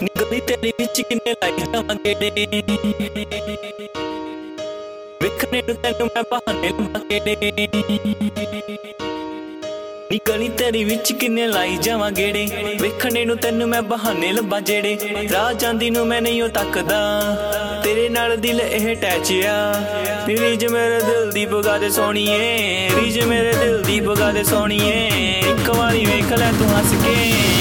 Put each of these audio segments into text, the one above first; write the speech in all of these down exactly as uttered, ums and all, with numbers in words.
गली तेरी विच किन्ने लाई जावां गेड़े वेखने नूं तैनूं मैं बहाने लम्मा गेड़े नी गली तेरी विच किन्ने लाई जावां गेड़े वेखने नूं तैनूं मैं बहाने लब्बां जेड़े राह जांदी नूं मैं नहीं ओ तकदा तेरे नाल दिल इह टैच आ रीज मेरे दिल दी पुगा दे सोहणीए रीज मेरे दिल दी पुगा दे सोहणीए इक वारी वेख लै तूं हस के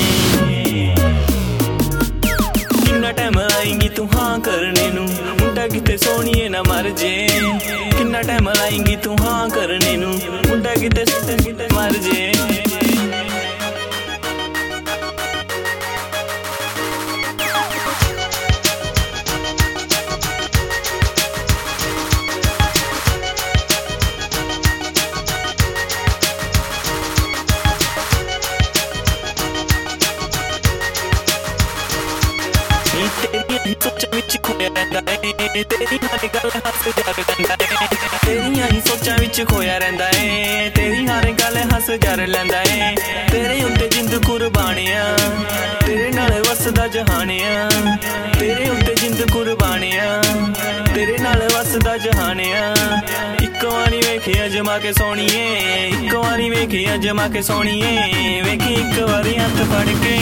किन्ना टाइम लाएंगी तू हाँ करने नू मुंडा किते सोहणीए ना मर जे किन्ना टाइम लाएंगी तू हाँ करने नू मुंडा किते किते मर जे तेरियां सोचां विच खोया रहिंदा ए तेरी हर गल हस जर लैंदा ए तेरियां ही सोचां विच खोया रहिंदा ए तेरी हर गल हस जर लैंदा ए तेरे उत्ते जिंद कुर्बानियां तेरे नाल वसदा जहानियां तेरे उत्ते जिंद कुर्बानियां तेरे नाल वसदा जहानियां इक वारी वेखी अजमा के सोहणीए इक वारी वेखी अजमा के सोहणीए वेखी इक वारी हथ फड़ के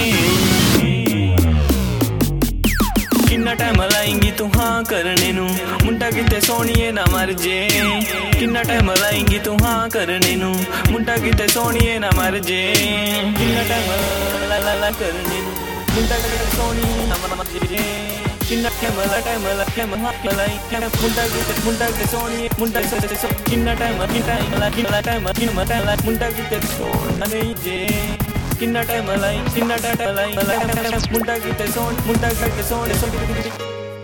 किन्ना टाइम लाएंगी तू हाँ करने नू मुंडा किते सोहणीए ना मर जे किन्ना टाइम लाएंगी तू हाँ करने नू मुंडा किते सोहणीए ना मर जे किन्ना टाइम ला ला ला करने नू मुंडा किते सोहणीए ना मर जे किन्ना टाइम ला टाइम ला टाइम हाँ लाई मुंडा किते मुंडा किते सोहणीए मुंडा किते सो किन्ना टाइम किन्ना टाइम ला किन्ना टाइम किन्ना टाइम ला मुंडा किते सोहणा नहीं जे किन्ना टाइम लाई किन्ना टाइम लाई मुंडा किते सोहण मुंडा किते सोहण सो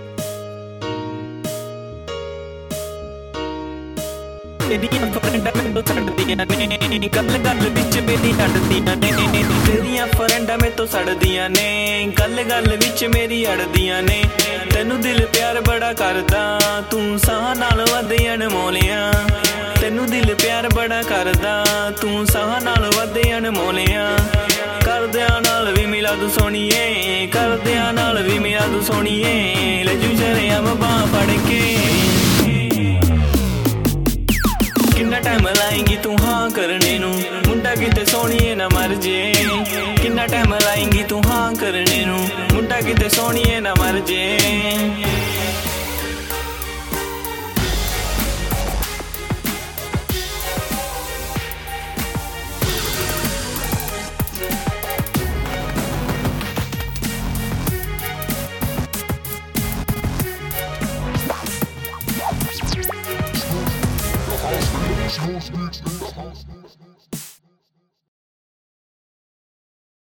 तेरियां फ्रेंडां मैनूं छड्डदियां ने गल गल विच मेरी अड़दियां ने तेरियां फ्रेंडां मैं तो सड़दियां ने गल गल विच मेरी अड़दियां ने तैनूं दिल प्यार बड़ा करदा तू साह नाल वध अनमोलिया तैनूं दिल प्यार बड़ा करदा तू साह नाल वध अनमोलिया करदियां नाल भी मिला तू सोहणीए करदियां नाल भी मिला तू सोहणीए लजू शरेआम बांह फड़ के किन्ना टाइम लाएंगी तू हाँ करने नू मुंडा किते सोहणीए ना मर जे किन्ना टाइम लाएंगी तू हाँ करने नू मुंडा किते सोहणीए ना मर जे House beats in the house.